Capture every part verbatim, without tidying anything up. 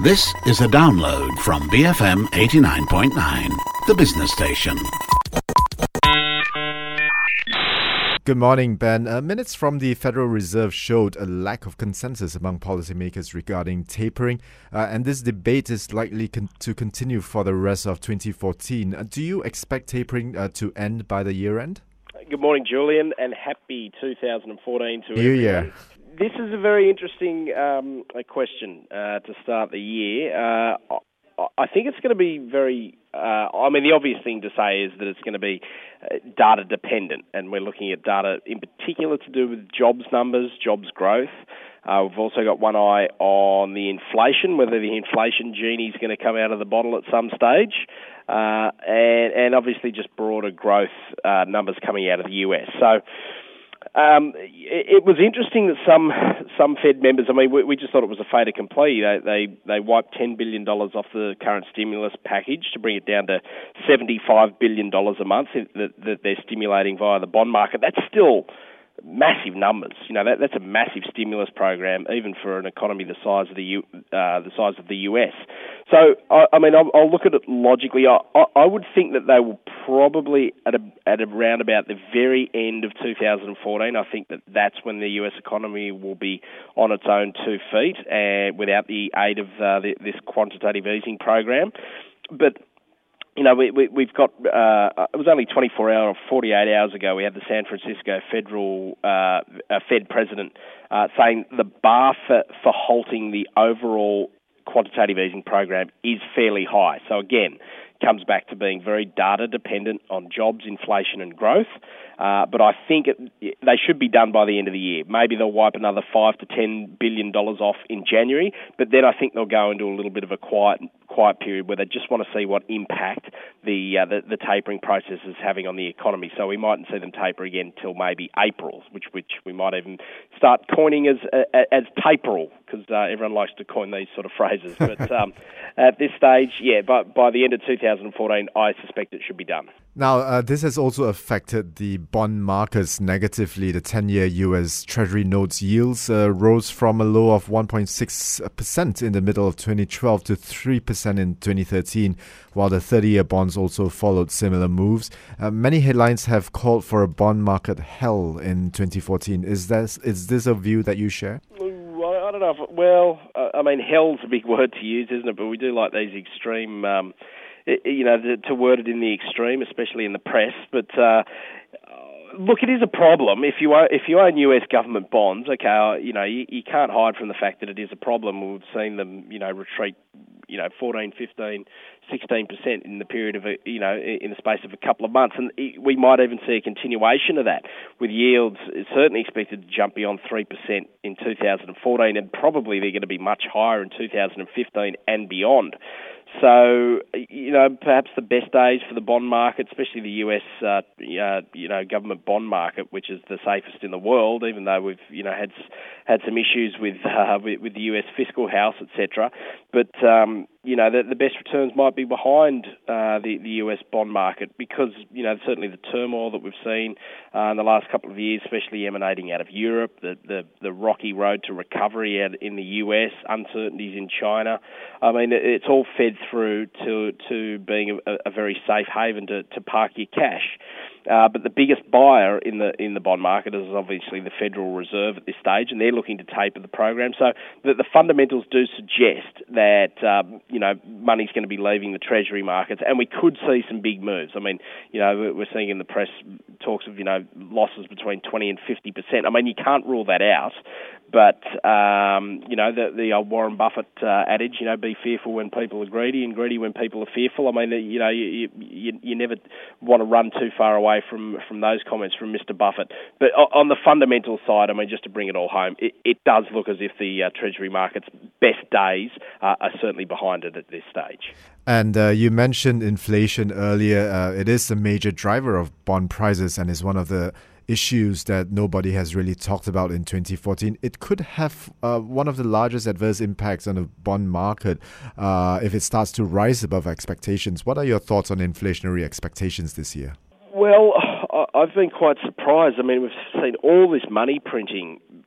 This is a download from B F M eighty-nine point nine, the business station. Good morning, Ben. Uh, minutes from the Federal Reserve showed a lack of consensus among policymakers regarding tapering, uh, and this debate is likely con- to continue for the rest of twenty fourteen. Uh, do you expect tapering uh, to end by the year end? Good morning, Julian, and happy two thousand fourteen to New everyone. Year. This is a very interesting um, a question uh, to start the year. Uh, I think it's going to be very, uh, I mean, the obvious thing to say is that it's going to be uh, data dependent, and we're looking at data in particular to do with jobs numbers, jobs growth. Uh, we've also got one eye on the inflation, whether the inflation genie is going to come out of the bottle at some stage, uh, and, and obviously just broader growth uh, numbers coming out of the U S. So, Um, it, it was interesting that some some Fed members, I mean, we, we just thought it was a fait accompli. They, they they wiped ten billion dollars off the current stimulus package to bring it down to seventy-five billion dollars a month that, that they're stimulating via the bond market. That's still massive numbers. You know, that, that's a massive stimulus program, even for an economy the size of the U, uh, the size of the U S. So, I, I mean, I'll, I'll look at it logically. I, I, I would think that they will probably at a, at around about the very end of two thousand fourteen. I think that that's when the U S economy will be on its own two feet, and without the aid of uh, the, this quantitative easing program. But You know, we, we, we've got, uh, it was only twenty-four hours or forty-eight hours ago, we had the San Francisco Federal uh, uh, Fed president uh, saying the bar for, for halting the overall quantitative easing program is fairly high. So again, comes back to being very data dependent on jobs, inflation and growth. Uh, but I think it, they should be done by the end of the year. Maybe they'll wipe another five to ten billion dollars off in January, but then I think they'll go into a little bit of a quiet quiet period where they just want to see what impact the, uh, the the tapering process is having on the economy. So we mightn't see them taper again till maybe April, which which we might even start coining as uh, as taperall, because uh, everyone likes to coin these sort of phrases. But um, at this stage, yeah, by, by the end of two thousand fourteen, I suspect it should be done. Now, uh, this has also affected the bond markets negatively. The ten-year U S Treasury notes yields uh, rose from a low of one point six percent in the middle of twenty twelve to three percent in twenty thirteen, while the thirty-year bonds also followed similar moves. Uh, many headlines have called for a bond market hell in twenty fourteen. Is this, is this a view that you share? I don't know if, well, I mean, hell's a big word to use, isn't it? But we do like these extreme, um, you know, to word it in the extreme, especially in the press. But uh, look, it is a problem. If you own, if you own U S government bonds, okay, you know, you, you can't hide from the fact that it is a problem. We've seen them, you know, retreat, you know, fourteen, fifteen, sixteen percent in the period of, a, you know, in the space of a couple of months. And we might even see a continuation of that, with yields certainly expected to jump beyond three percent in two thousand fourteen, and probably they're going to be much higher in two thousand fifteen and beyond. So, you know, perhaps the best days for the bond market, especially the U S, uh, uh, you know, government bond market, which is the safest in the world, even though we've, you know, had had some issues with uh, with, with the U S fiscal house, et cetera. But um, you know, the, the best returns might be behind uh, the the U S bond market, because, you know, certainly the turmoil that we've seen uh, in the last couple of years, especially emanating out of Europe, the the, the rocky road to recovery out in the U S, uncertainties in China. I mean, it, it's all fed through to to being a, a very safe haven to, to park your cash. Uh, but the biggest buyer in the in the bond market is obviously the Federal Reserve at this stage, and they're looking to taper the program. So the, the fundamentals do suggest that um, you know, money's going to be leaving the Treasury markets, and we could see some big moves. I mean, you know, we're seeing in the press talks of, you know, losses between twenty and fifty percent. I mean, you can't rule that out. But, um, you know, the, the old Warren Buffett uh, adage, you know, be fearful when people are greedy and greedy when people are fearful. I mean, you know, you, you, you never want to run too far away from, from those comments from Mister Buffett. But on the fundamental side, I mean, just to bring it all home, it, it does look as if the uh, Treasury market's best days uh, are certainly behind it at this stage. And uh, you mentioned inflation earlier. Uh, it is a major driver of bond prices and is one of the issues that nobody has really talked about in twenty fourteen. It could have uh, one of the largest adverse impacts on the bond market uh, if it starts to rise above expectations. What are your thoughts on inflationary expectations this year? Well, I've been quite surprised. I mean, we've seen all this money printing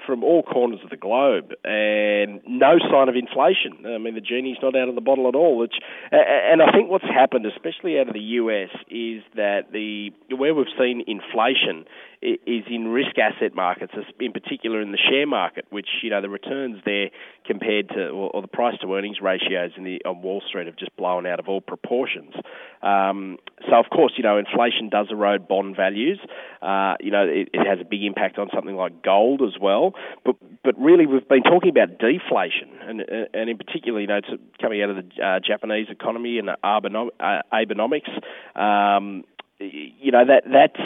from all corners of the globe, and no sign of inflation. I mean, the genie's not out of the bottle at all. Which, and I think what's happened, especially out of the U S, is that the where we've seen inflation is in risk asset markets, in particular in the share market, which, you know, the returns there compared to, or, or the price to earnings ratios in the on Wall Street have just blown out of all proportions. Um, so, of course, you know, inflation does erode bond values. Uh, you know, it, it has a big impact on something like gold as well. But but really, we've been talking about deflation, and and in particular, you know, to, coming out of the uh, Japanese economy and Abenom- uh, Abenomics, um, you know, that that's.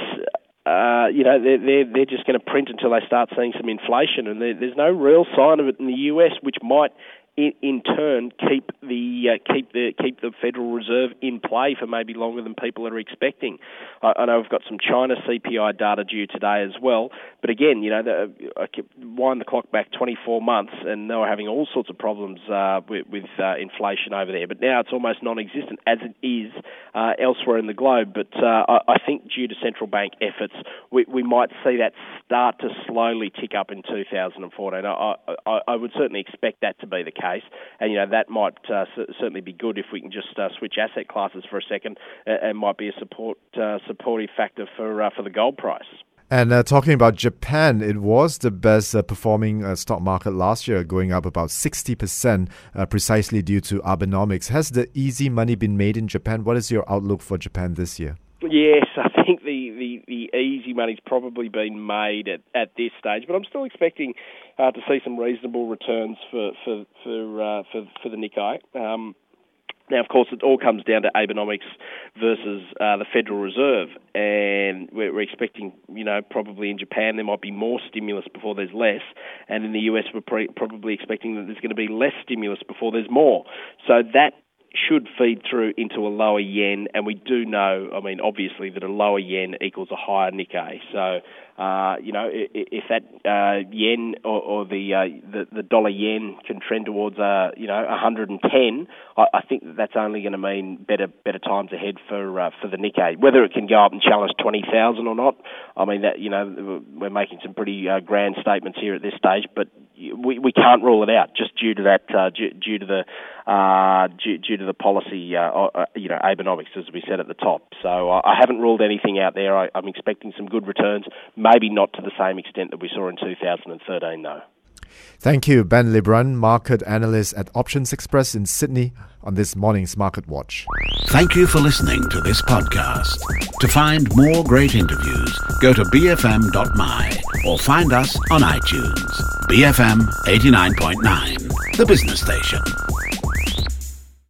Uh, you know, they're, they're, they're just going to print until they start seeing some inflation, and there, there's no real sign of it in the U S, which might, in, in turn, keep the uh, keep the keep the Federal Reserve in play for maybe longer than people are expecting. I, I know we've got some China C P I data due today as well, but again, you know, the, I wind the clock back twenty-four months, and they were having all sorts of problems uh, with, with uh, inflation over there. But now it's almost non-existent, as it is uh, elsewhere in the globe. But uh, I, I think due to central bank efforts, we, we might see that start to slowly tick up in two thousand fourteen. I, I, I would certainly expect that to be the case. Case. And, you know, that might uh, c- certainly be good if we can just uh, switch asset classes for a second, uh, and might be a support uh, supportive factor for uh, for the gold price. And uh, talking about Japan, it was the best uh, performing uh, stock market last year, going up about sixty percent, uh, precisely due to Abenomics. Has the easy money been made in Japan? What is your outlook for Japan this year? Yes, I think the, the, the easy money's probably been made at, at this stage, but I'm still expecting uh, to see some reasonable returns for for for uh, for, for the Nikkei. Um, now, of course, it all comes down to Abenomics versus uh, the Federal Reserve, and we're, we're expecting, you know, probably in Japan there might be more stimulus before there's less, and in the U S we're pre- probably expecting that there's going to be less stimulus before there's more. So that should feed through into a lower yen, and we do know, I mean, obviously, that a lower yen equals a higher Nikkei. So, uh, you know, if, if that uh, yen or, or the, uh, the the dollar yen can trend towards, uh, you know, one hundred ten, I, I think that that's only going to mean better better times ahead for uh, for the Nikkei. Whether it can go up and challenge twenty thousand or not, I mean, that, you know, we're making some pretty uh, grand statements here at this stage, but we we can't rule it out just due to that, uh, due, due to the uh, due, due to the policy, uh, uh, you know, Abenomics, as we said at the top. So uh, I haven't ruled anything out there. I, I'm expecting some good returns, maybe not to the same extent that we saw in two thousand thirteen, though. Thank you, Ben Lebrun, market analyst at Options Express in Sydney, on this morning's Market Watch. Thank you for listening to this podcast. To find more great interviews, go to b f m dot m y or find us on iTunes. B F M eighty-nine point nine, the business station.